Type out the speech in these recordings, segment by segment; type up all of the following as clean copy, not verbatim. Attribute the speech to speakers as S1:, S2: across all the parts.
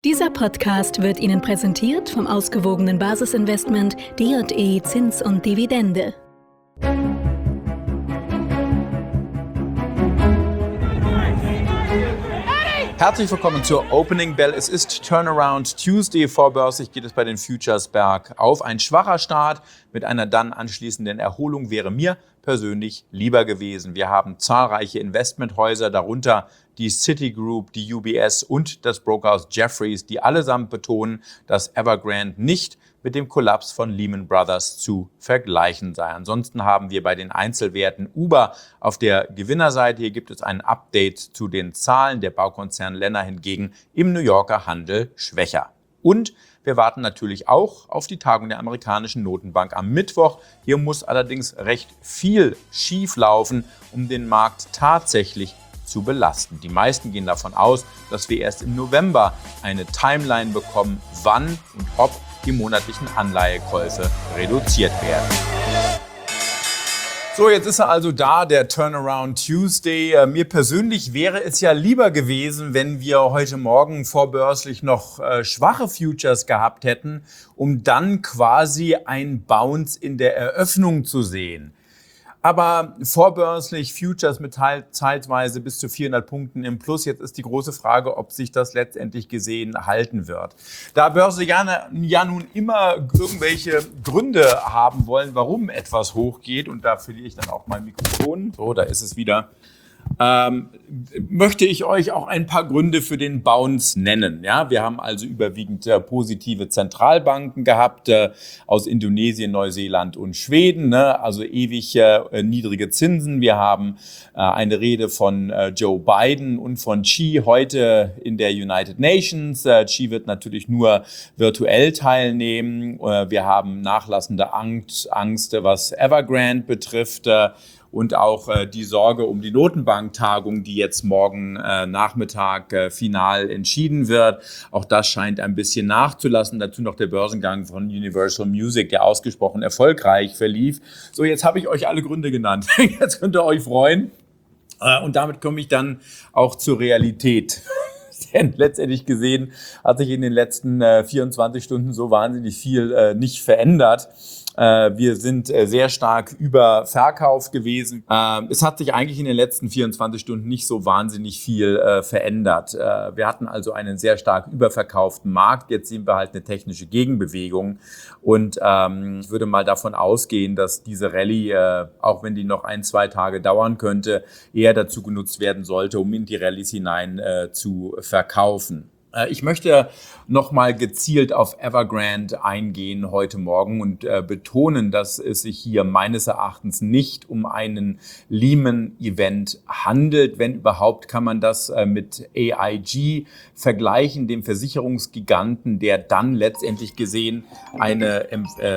S1: Dieser Podcast wird Ihnen präsentiert vom ausgewogenen Basisinvestment D&E Zins und Dividende.
S2: Herzlich willkommen zur Opening Bell. Es ist Turnaround Tuesday. Vorbörslich geht es bei den Futures bergauf. Ein schwacher Start mit einer dann anschließenden Erholung wäre mir persönlich lieber gewesen. Wir haben zahlreiche Investmenthäuser, darunter die Citigroup, die UBS und das Brokerhaus Jefferies, die allesamt betonen, dass Evergrande nicht mit dem Kollaps von Lehman Brothers zu vergleichen sei. Ansonsten haben wir bei den Einzelwerten Uber auf der Gewinnerseite. Hier gibt es ein Update zu den Zahlen. Der Baukonzern Lennar hingegen im New Yorker Handel schwächer. Und wir warten natürlich auch auf die Tagung der amerikanischen Notenbank am Mittwoch. Hier muss allerdings recht viel schief laufen, um den Markt tatsächlich zu belasten. Die meisten gehen davon aus, dass wir erst im November eine Timeline bekommen, wann und ob die monatlichen Anleihekäufe reduziert werden. So, jetzt ist er also da, der Turnaround Tuesday. Mir persönlich wäre es ja lieber gewesen, wenn wir heute Morgen vorbörslich noch schwache Futures gehabt hätten, um dann quasi ein Bounce in der Eröffnung zu sehen. Aber vorbörslich Futures mit zeitweise bis zu 400 Punkten im Plus. Jetzt ist die große Frage, ob sich das letztendlich gesehen halten wird. Da Börse ja nun immer irgendwelche Gründe haben wollen, warum etwas hochgeht, und da verliere ich dann auch mein Mikrofon. So, da ist es wieder. Möchte ich euch auch ein paar Gründe für den Bounce nennen. Ja, wir haben also überwiegend positive Zentralbanken gehabt aus Indonesien, Neuseeland und Schweden, ne? Also ewig niedrige Zinsen. Wir haben eine Rede von Joe Biden und von Xi heute in der United Nations. Xi wird natürlich nur virtuell teilnehmen. Wir haben nachlassende Angst, was Evergrande betrifft. Und auch die Sorge um die Notenbanktagung, die jetzt morgen Nachmittag final entschieden wird. Auch das scheint ein bisschen nachzulassen. Dazu noch der Börsengang von Universal Music, der ausgesprochen erfolgreich verlief. So, jetzt habe ich euch alle Gründe genannt. Jetzt könnt ihr euch freuen. Und damit komme ich dann auch zur Realität. Denn letztendlich gesehen hat sich in den letzten 24 Stunden so wahnsinnig viel nicht verändert. Wir sind sehr stark überverkauft gewesen. Es hat sich eigentlich in den letzten 24 Stunden nicht so wahnsinnig viel verändert. Wir hatten also einen sehr stark überverkauften Markt. Jetzt sehen wir halt eine technische Gegenbewegung. Und ich würde mal davon ausgehen, dass diese Rallye, auch wenn die noch 1-2 Tage dauern könnte, eher dazu genutzt werden sollte, um in die Rallyes hinein zu verkaufen. Ich möchte nochmal gezielt auf Evergrande eingehen heute Morgen und betonen, dass es sich hier meines Erachtens nicht um einen Lehman-Event handelt. Wenn überhaupt, kann man das mit AIG vergleichen, dem Versicherungsgiganten, der dann letztendlich gesehen eine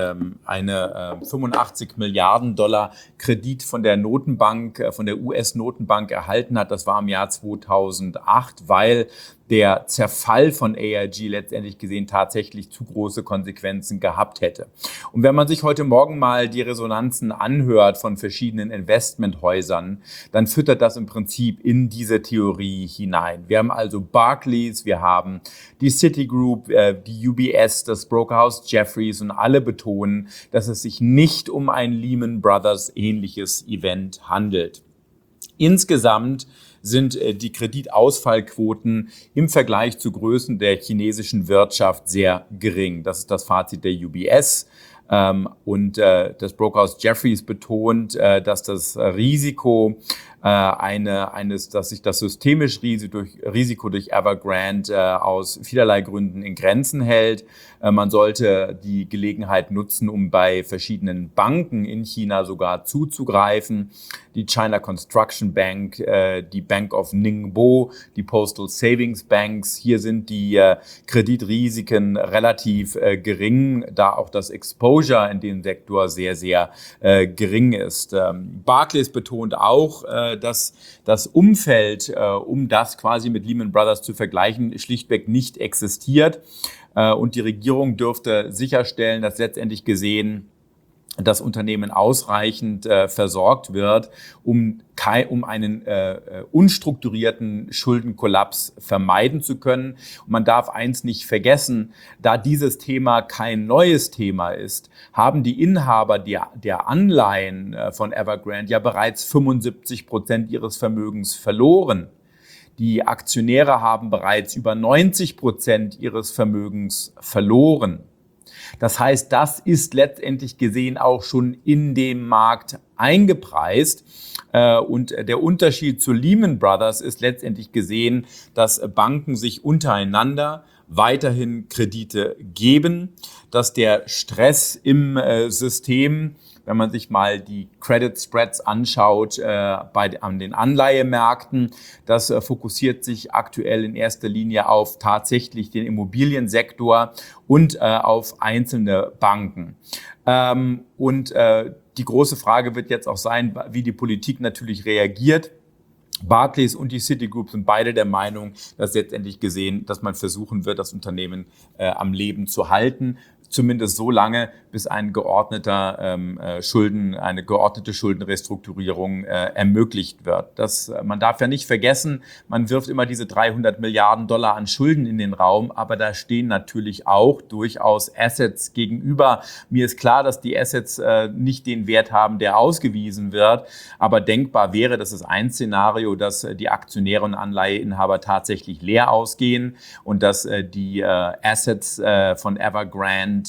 S2: 85 Milliarden Dollar Kredit von der Notenbank, von der US-Notenbank erhalten hat. Das war im Jahr 2008, weil der Zerfall von AIG letztendlich gesehen tatsächlich zu große Konsequenzen gehabt hätte. Und wenn man sich heute Morgen mal die Resonanzen anhört von verschiedenen Investmenthäusern, dann füttert das im Prinzip in diese Theorie hinein. Wir haben also Barclays, wir haben die Citigroup, die UBS, das Brokerhaus Jefferies, und alle betonen, dass es sich nicht um ein Lehman Brothers ähnliches Event handelt. Insgesamt sind die Kreditausfallquoten im Vergleich zu Größen der chinesischen Wirtschaft sehr gering. Das ist das Fazit der UBS. Und das Brokerhaus Jefferies betont, dass das Risiko dass sich das systemische Risiko durch Evergrande aus vielerlei Gründen in Grenzen hält. Man sollte die Gelegenheit nutzen, um bei verschiedenen Banken in China sogar zuzugreifen. Die China Construction Bank, die Bank of Ningbo, die Postal Savings Banks. Hier sind die Kreditrisiken relativ gering, da auch das Exposure in dem Sektor sehr, sehr gering ist. Barclays betont auch, dass das Umfeld, um das quasi mit Lehman Brothers zu vergleichen, schlichtweg nicht existiert. Und die Regierung dürfte sicherstellen, dass letztendlich gesehen das Unternehmen ausreichend versorgt wird, um einen unstrukturierten Schuldenkollaps vermeiden zu können. Und man darf eins nicht vergessen, da dieses Thema kein neues Thema ist, haben die Inhaber der Anleihen von Evergrande ja bereits 75% ihres Vermögens verloren. Die Aktionäre haben bereits über 90% ihres Vermögens verloren. Das heißt, das ist letztendlich gesehen auch schon in dem Markt eingepreist. Und der Unterschied zu Lehman Brothers ist letztendlich gesehen, dass Banken sich untereinander weiterhin Kredite geben, dass der Stress im System, wenn man sich mal die Credit Spreads anschaut an den Anleihemärkten, das fokussiert sich aktuell in erster Linie auf tatsächlich den Immobiliensektor und auf einzelne Banken. Die große Frage wird jetzt auch sein, wie die Politik natürlich reagiert. Barclays und die Citigroup sind beide der Meinung, dass letztendlich gesehen, dass man versuchen wird, das Unternehmen am Leben zu halten. Zumindest so lange, bis eine geordnete Schuldenrestrukturierung ermöglicht wird. Man darf ja nicht vergessen, man wirft immer diese 300 Milliarden Dollar an Schulden in den Raum, aber da stehen natürlich auch durchaus Assets gegenüber. Mir ist klar, dass die Assets nicht den Wert haben, der ausgewiesen wird, aber denkbar wäre, das ist ein Szenario, dass die Aktionäre und Anleiheinhaber tatsächlich leer ausgehen und dass die Assets von Evergrande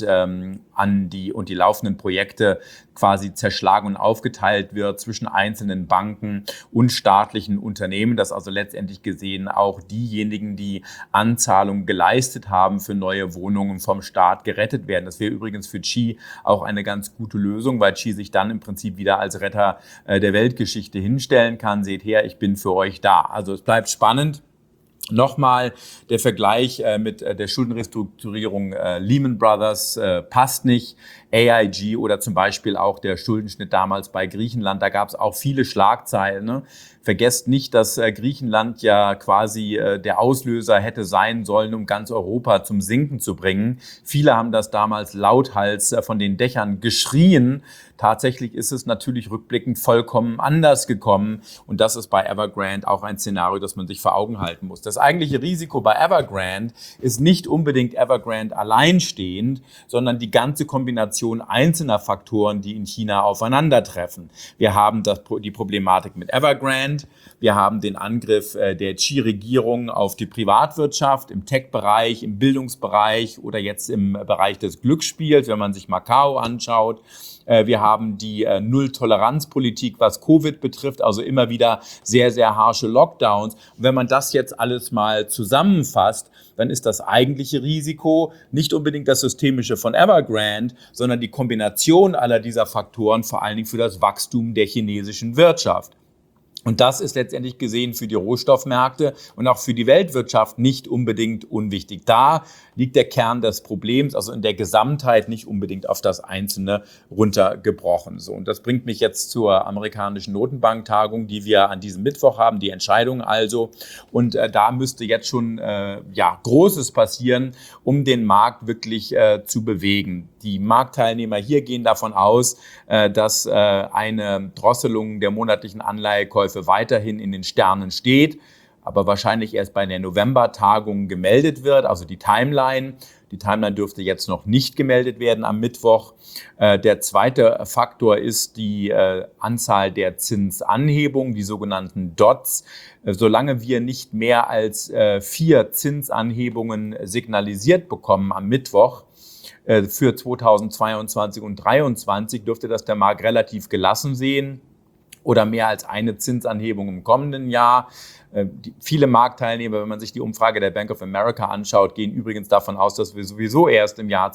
S2: und die laufenden Projekte quasi zerschlagen und aufgeteilt wird zwischen einzelnen Banken und staatlichen Unternehmen, dass also letztendlich gesehen auch diejenigen, die Anzahlungen geleistet haben für neue Wohnungen vom Staat gerettet werden. Das wäre übrigens für Xi auch eine ganz gute Lösung, weil Xi sich dann im Prinzip wieder als Retter der Weltgeschichte hinstellen kann. Seht her, ich bin für euch da. Also es bleibt spannend. Nochmal der Vergleich mit der Schuldenrestrukturierung Lehman Brothers passt nicht. AIG oder zum Beispiel auch der Schuldenschnitt damals bei Griechenland, da gab es auch viele Schlagzeilen. Ne? Vergesst nicht, dass Griechenland ja quasi der Auslöser hätte sein sollen, um ganz Europa zum Sinken zu bringen. Viele haben das damals lauthals von den Dächern geschrien. Tatsächlich ist es natürlich rückblickend vollkommen anders gekommen. Und das ist bei Evergrande auch ein Szenario, das man sich vor Augen halten muss. Das eigentliche Risiko bei Evergrande ist nicht unbedingt Evergrande alleinstehend, sondern die ganze Kombination einzelner Faktoren, die in China aufeinandertreffen. Wir haben die Problematik mit Evergrande, wir haben den Angriff der Xi-Regierung auf die Privatwirtschaft im Tech-Bereich, im Bildungsbereich oder jetzt im Bereich des Glücksspiels, wenn man sich Macau anschaut. Wir haben die Null-Toleranz-Politik, was Covid betrifft, also immer wieder sehr, sehr harsche Lockdowns. Und wenn man das jetzt alles mal zusammenfasst, dann ist das eigentliche Risiko nicht unbedingt das Systemische von Evergrande, sondern die Kombination aller dieser Faktoren, vor allen Dingen für das Wachstum der chinesischen Wirtschaft. Und das ist letztendlich gesehen für die Rohstoffmärkte und auch für die Weltwirtschaft nicht unbedingt unwichtig. Da liegt der Kern des Problems, also in der Gesamtheit nicht unbedingt auf das Einzelne runtergebrochen. So, und das bringt mich jetzt zur amerikanischen Notenbanktagung, die wir an diesem Mittwoch haben, die Entscheidung also. Und da müsste jetzt schon Großes passieren, um den Markt wirklich zu bewegen. Die Marktteilnehmer hier gehen davon aus, dass eine Drosselung der monatlichen Anleihekäufe weiterhin in den Sternen steht, aber wahrscheinlich erst bei der November-Tagung gemeldet wird, also die Timeline. Die Timeline dürfte jetzt noch nicht gemeldet werden am Mittwoch. Der zweite Faktor ist die Anzahl der Zinsanhebungen, die sogenannten DOTs. Solange wir nicht mehr als 4 Zinsanhebungen signalisiert bekommen am Mittwoch, für 2022 und 2023 dürfte das der Markt relativ gelassen sehen oder mehr als eine Zinsanhebung im kommenden Jahr. Viele Marktteilnehmer, wenn man sich die Umfrage der Bank of America anschaut, gehen übrigens davon aus, dass wir sowieso erst im Jahr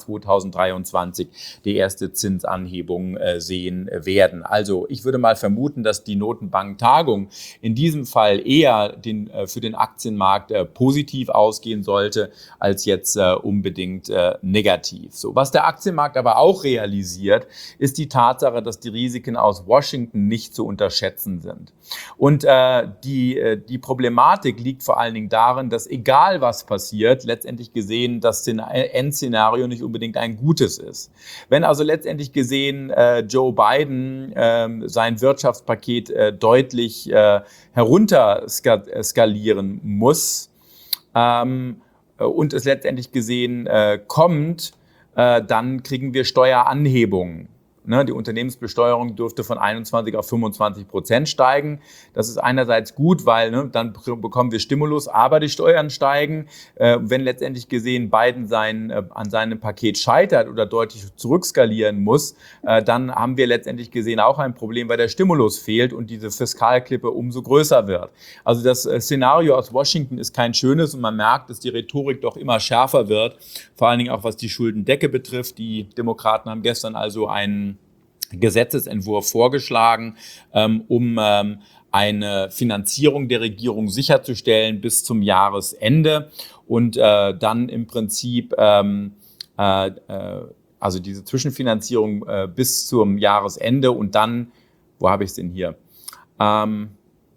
S2: 2023 die erste Zinsanhebung sehen werden. Also ich würde mal vermuten, dass die Notenbanktagung in diesem Fall eher für den Aktienmarkt positiv ausgehen sollte, als jetzt unbedingt negativ. So, was der Aktienmarkt aber auch realisiert, ist die Tatsache, dass die Risiken aus Washington nicht zu unterschätzen sind. Und die Problematik liegt vor allen Dingen darin, dass egal was passiert, letztendlich gesehen das Endszenario nicht unbedingt ein gutes ist. Wenn also letztendlich gesehen Joe Biden sein Wirtschaftspaket deutlich herunter skalieren muss und es letztendlich gesehen kommt, dann kriegen wir Steueranhebungen. Die Unternehmensbesteuerung dürfte von 21 auf 25% steigen. Das ist einerseits gut, weil dann bekommen wir Stimulus, aber die Steuern steigen. Wenn letztendlich gesehen Biden an seinem Paket scheitert oder deutlich zurückskalieren muss, dann haben wir letztendlich gesehen auch ein Problem, weil der Stimulus fehlt und diese Fiskalklippe umso größer wird. Also das Szenario aus Washington ist kein schönes und man merkt, dass die Rhetorik doch immer schärfer wird, vor allen Dingen auch was die Schuldendecke betrifft. Die Demokraten haben gestern also einen Gesetzesentwurf vorgeschlagen, um eine Finanzierung der Regierung sicherzustellen bis zum Jahresende und dann im Prinzip also diese Zwischenfinanzierung bis zum Jahresende und dann, wo habe ich es denn hier? Und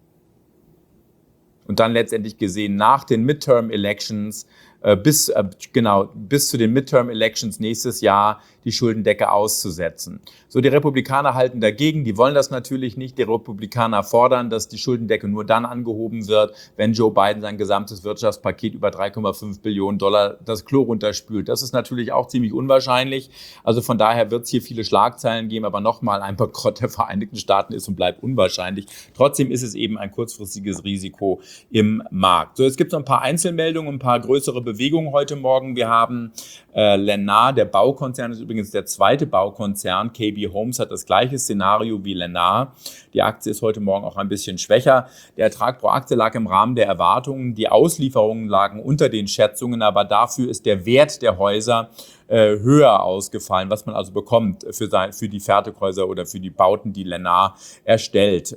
S2: dann letztendlich gesehen nach den Midterm-Elections bis zu den Midterm-Elections nächstes Jahr die Schuldendecke auszusetzen. So, die Republikaner halten dagegen, die wollen das natürlich nicht. Die Republikaner fordern, dass die Schuldendecke nur dann angehoben wird, wenn Joe Biden sein gesamtes Wirtschaftspaket über 3,5 Billionen Dollar das Klo runterspült. Das ist natürlich auch ziemlich unwahrscheinlich. Also von daher wird es hier viele Schlagzeilen geben, aber nochmal, ein Bankrott der Vereinigten Staaten ist und bleibt unwahrscheinlich. Trotzdem ist es eben ein kurzfristiges Risiko im Markt. So, jetzt gibt es noch ein paar Einzelmeldungen, ein paar größere Bewegungen heute Morgen. Wir haben Lennar, der Baukonzern, ist übrigens der zweite Baukonzern. KB Homes hat das gleiche Szenario wie Lennar. Die Aktie ist heute Morgen auch ein bisschen schwächer. Der Ertrag pro Aktie lag im Rahmen der Erwartungen. Die Auslieferungen lagen unter den Schätzungen, aber dafür ist der Wert der Häuser höher ausgefallen, was man also bekommt für die Fertighäuser oder für die Bauten, die Lennar erstellt.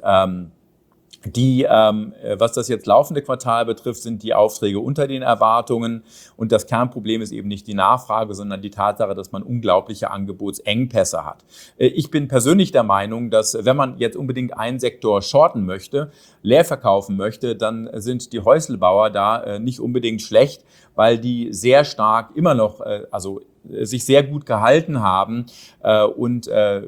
S2: Was das jetzt laufende Quartal betrifft, sind die Aufträge unter den Erwartungen und das Kernproblem ist eben nicht die Nachfrage, sondern die Tatsache, dass man unglaubliche Angebotsengpässe hat. Ich bin persönlich der Meinung, dass wenn man jetzt unbedingt einen Sektor shorten möchte, leer verkaufen möchte, dann sind die Häuslebauer da nicht unbedingt schlecht, weil die sehr stark immer noch, sich sehr gut gehalten haben und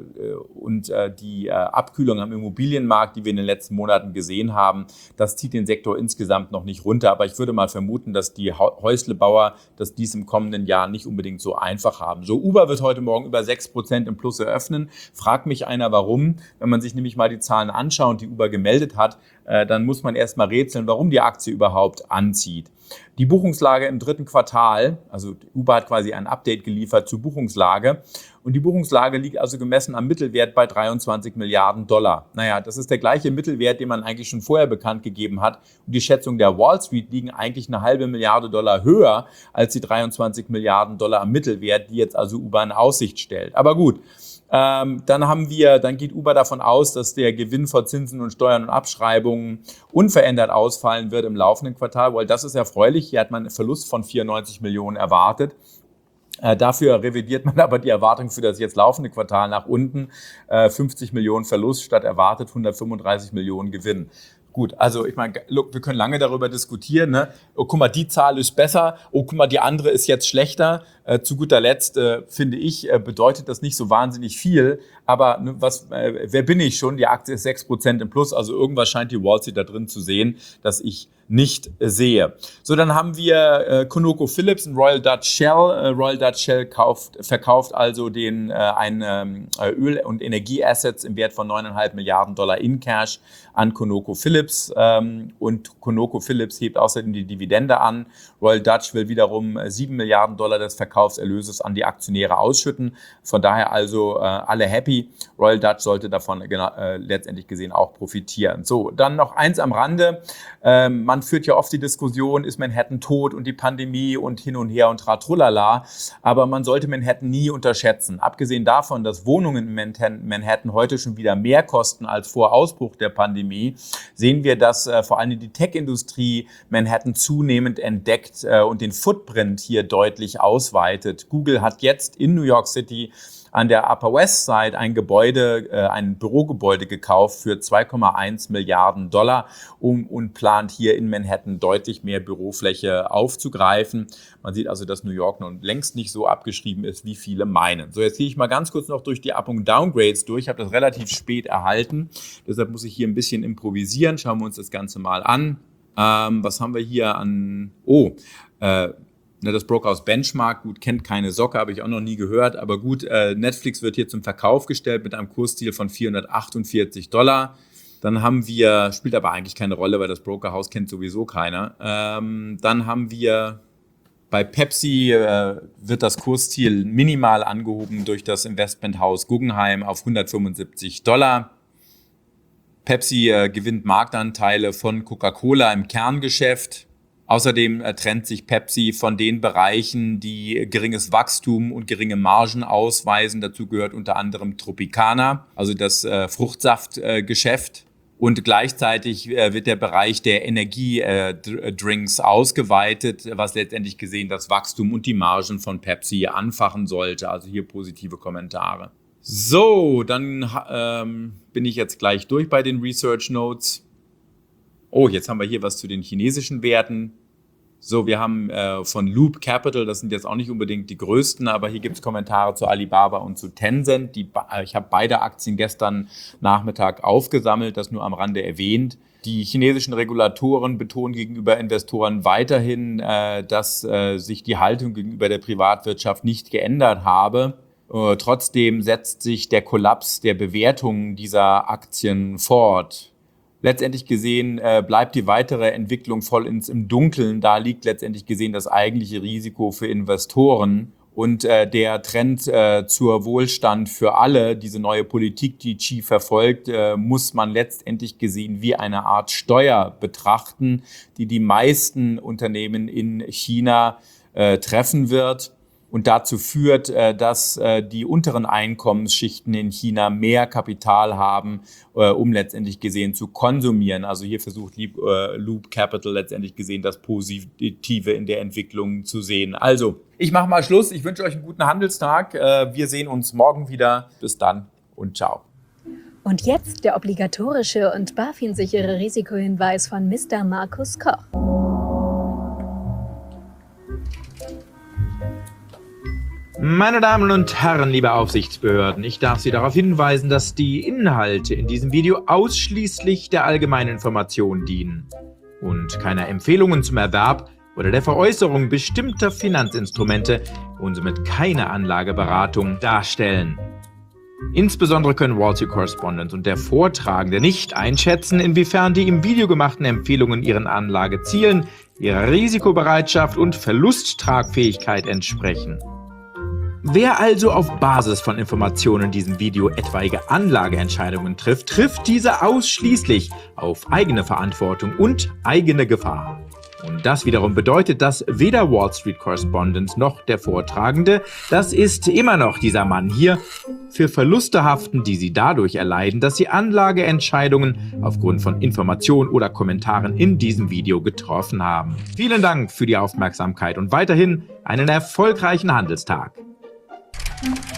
S2: die Abkühlung am Immobilienmarkt, die wir in den letzten Monaten gesehen haben, das zieht den Sektor insgesamt noch nicht runter. Aber ich würde mal vermuten, dass die Häuslebauer das dies im kommenden Jahr nicht unbedingt so einfach haben. So, Uber wird heute Morgen über 6% im Plus eröffnen. Fragt mich einer, warum. Wenn man sich nämlich mal die Zahlen anschaut, die Uber gemeldet hat, dann muss man erst mal rätseln, warum die Aktie überhaupt anzieht. Die Buchungslage im dritten Quartal, also Uber hat quasi ein Update geliefert zur Buchungslage und die Buchungslage liegt also gemessen am Mittelwert bei 23 Milliarden Dollar. Naja, das ist der gleiche Mittelwert, den man eigentlich schon vorher bekannt gegeben hat und die Schätzungen der Wall Street liegen eigentlich eine halbe Milliarde Dollar höher als die 23 Milliarden Dollar am Mittelwert, die jetzt also Uber in Aussicht stellt. Aber gut. Dann geht Uber davon aus, dass der Gewinn vor Zinsen und Steuern und Abschreibungen unverändert ausfallen wird im laufenden Quartal, weil das ist erfreulich. Hier hat man einen Verlust von 94 Millionen erwartet. Dafür revidiert man aber die Erwartung für das jetzt laufende Quartal nach unten. 50 Millionen Verlust statt erwartet 135 Millionen Gewinn. Gut, also ich meine, wir können lange darüber diskutieren. Ne? Oh, guck mal, die Zahl ist besser. Oh, guck mal, die andere ist jetzt schlechter. Zu guter Letzt, finde ich, bedeutet das nicht so wahnsinnig viel. Aber wer bin ich schon? Die Aktie ist 6% im Plus. Also irgendwas scheint die Wall Street da drin zu sehen, dass ich nicht sehe. So, dann haben wir ConocoPhillips und Royal Dutch Shell. Royal Dutch Shell verkauft also Öl- und Energieassets im Wert von 9,5 Milliarden Dollar in Cash an ConocoPhillips. Und ConocoPhillips hebt außerdem die Dividende an. Royal Dutch will wiederum 7 Milliarden Dollar des Verkaufserlöses an die Aktionäre ausschütten. Von daher also alle happy. Royal Dutch sollte davon letztendlich gesehen auch profitieren. So, dann noch eins am Rande. Man führt ja oft die Diskussion, ist Manhattan tot und die Pandemie und hin und her und tratrulala. Aber man sollte Manhattan nie unterschätzen. Abgesehen davon, dass Wohnungen in Manhattan heute schon wieder mehr kosten als vor Ausbruch der Pandemie, sehen wir, dass vor allem die Tech-Industrie Manhattan zunehmend entdeckt und den Footprint hier deutlich ausweitet. Google hat jetzt in New York City an der Upper West Side ein Bürogebäude gekauft für 2,1 Milliarden Dollar und plant hier in Manhattan deutlich mehr Bürofläche aufzugreifen. Man sieht also, dass New York noch längst nicht so abgeschrieben ist, wie viele meinen. So, jetzt gehe ich mal ganz kurz noch durch die Up- und Downgrades durch. Ich habe das relativ spät erhalten, deshalb muss ich hier ein bisschen improvisieren. Schauen wir uns das Ganze mal an. Was haben wir hier an... das Brokerhaus Benchmark, gut, kennt keine Socke, habe ich auch noch nie gehört, aber gut, Netflix wird hier zum Verkauf gestellt mit einem Kursziel von $448. Dann haben wir, spielt aber eigentlich keine Rolle, weil das Brokerhaus kennt sowieso keiner. Dann haben wir bei Pepsi wird das Kursziel minimal angehoben durch das Investmenthaus Guggenheim auf $175. Pepsi gewinnt Marktanteile von Coca-Cola im Kerngeschäft. Außerdem trennt sich Pepsi von den Bereichen, die geringes Wachstum und geringe Margen ausweisen. Dazu gehört unter anderem Tropicana, also das Fruchtsaftgeschäft. Und gleichzeitig wird der Bereich der Energiedrinks ausgeweitet, was letztendlich gesehen das Wachstum und die Margen von Pepsi anfachen sollte. Also hier positive Kommentare. So, dann bin ich jetzt gleich durch bei den Research Notes. Oh, jetzt haben wir hier was zu den chinesischen Werten. So, wir haben von Loop Capital, das sind jetzt auch nicht unbedingt die größten, aber hier gibt es Kommentare zu Alibaba und zu Tencent. Ich habe beide Aktien gestern Nachmittag aufgesammelt, das nur am Rande erwähnt. Die chinesischen Regulatoren betonen gegenüber Investoren weiterhin, dass sich die Haltung gegenüber der Privatwirtschaft nicht geändert habe. Trotzdem setzt sich der Kollaps der Bewertungen dieser Aktien fort. Letztendlich gesehen bleibt die weitere Entwicklung voll im Dunkeln. Da liegt letztendlich gesehen das eigentliche Risiko für Investoren. Und der Trend zur Wohlstand für alle, diese neue Politik, die Xi verfolgt, muss man letztendlich gesehen wie eine Art Steuer betrachten, die die meisten Unternehmen in China treffen wird. Und dazu führt, dass die unteren Einkommensschichten in China mehr Kapital haben, um letztendlich gesehen zu konsumieren. Also hier versucht Loop Capital letztendlich gesehen das Positive in der Entwicklung zu sehen. Also, ich mache mal Schluss. Ich wünsche euch einen guten Handelstag. Wir sehen uns morgen wieder. Bis dann und ciao.
S1: Und jetzt der obligatorische und BaFin-sichere Risikohinweis von Mr. Markus Koch.
S3: Meine Damen und Herren, liebe Aufsichtsbehörden, ich darf Sie darauf hinweisen, dass die Inhalte in diesem Video ausschließlich der allgemeinen Information dienen und keine Empfehlungen zum Erwerb oder der Veräußerung bestimmter Finanzinstrumente und somit keine Anlageberatung darstellen. Insbesondere können Wall Street Correspondent und der Vortragende nicht einschätzen, inwiefern die im Video gemachten Empfehlungen ihren Anlagezielen, ihrer Risikobereitschaft und Verlusttragfähigkeit entsprechen. Wer also auf Basis von Informationen in diesem Video etwaige Anlageentscheidungen trifft, trifft diese ausschließlich auf eigene Verantwortung und eigene Gefahr. Und das wiederum bedeutet, dass weder Wall Street Correspondent noch der Vortragende, das ist immer noch dieser Mann hier, für Verluste haften, die sie dadurch erleiden, dass sie Anlageentscheidungen aufgrund von Informationen oder Kommentaren in diesem Video getroffen haben. Vielen Dank für die Aufmerksamkeit und weiterhin einen erfolgreichen Handelstag.